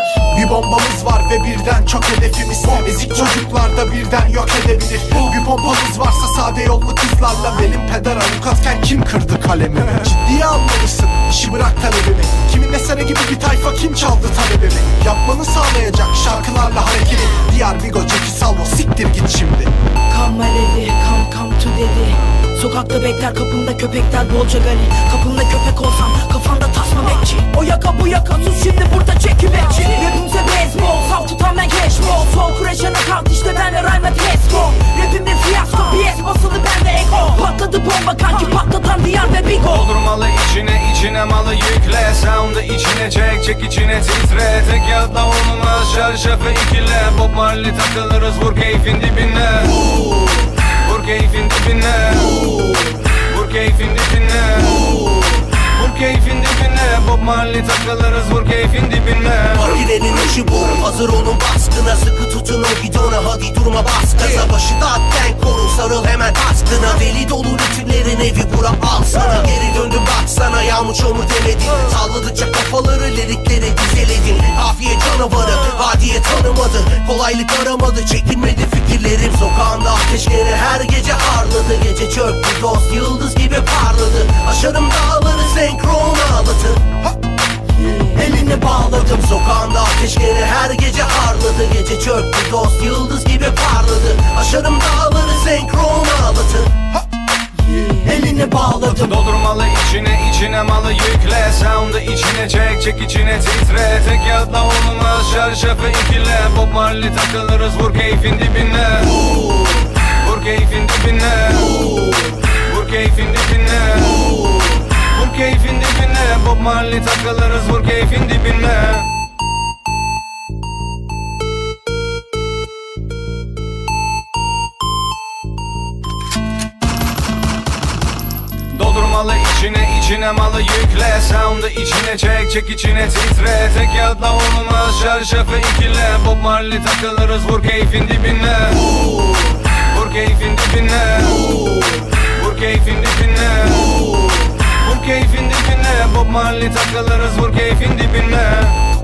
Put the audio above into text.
Bir bombamız var ve birden çok hedefimiz. Ezik çocuklarda birden yok edebilir. Bir pompamız varsa sade yollu kızlarla. Benim peder avukatken kim kırdı kalemimi? Ciddiye almalısın, işi bırak talebimi. Kimin eseri gibi bir tayfa kim çaldı talebimi? Yapmanı sağlayacak şarkılarla hareketi. Diğer Bigo, Ceki Salvo, siktir git şimdi. Come dedi, come to dedi. Sokakta bekler kapında köpekler bolca gani. Kapında köpek olsam kafanda tasma bekçi. O yaka bu yaka sus şimdi burada çekim bekçi. Rapimse baseball, saf tutan ben cash ball. Sol kurejene kalk işte benle rhyme tesko. Rapimde fiyasko, BS basılı bende ego. Patladı bomba kanki patlatan diyar ve Bigo. Doldurmalı içine malı yükle. Sound'ı içine çek içine titre. Tek yatla olmaz şarşafı ikile. Bob Marley takılırız vur keyfin dibine. Vur keyfin dibine. Vur keyfin dibine. Vur keyfin dibine. Bob Marley takılırız vur keyfin dibine. Makinenin işi bu, hazır olun baskına. Sıkı tutun o gidona, hadi durma bas gaza. Başı da denk korun, sarıl hemen askına. Deli dolu ritimlerin evi bura al sana. Geri döndüm baksana, yağmur çamur demedin. Salladıkça kafaları lirikleri dizeledin. Kafiye canavarı, vadiye tanımadı. Kolaylık aramadı, çekinmedi fikirlerim. Sokağında ateş gene her gece harladı. Gece çöktü dost, yıldız gibi parladı. Aşarım dağları senkron ağlatır. Elini bağladım, sokağında ateş gene her gece harladı. Gece çöktü dost, yıldız gibi parladı. Aşarım dağları senkron ağlatır. Elini bağladım. Doldurmalı içine malı yükle. Sound'ı içine çek içine titre. Tek yatla olmaz şarşafı ikile. Bob Marley takılırız vur keyfin dibine. Vur keyfin dibine. Vur keyfin dibine. Vur keyfin dibine. Bob Marley takılırız vur keyfin dibine. Doldurmalı içine malı yükle. Sound'ı içine çek içine titre. Tek yatla olmaz şarşafı ikile. Bob Marley takılırız vur keyfin dibine. Vur keyfin dibine. Vur keyfin dibine. Vur keyfin dibine. Bob Marley takılırız vur keyfin dibine.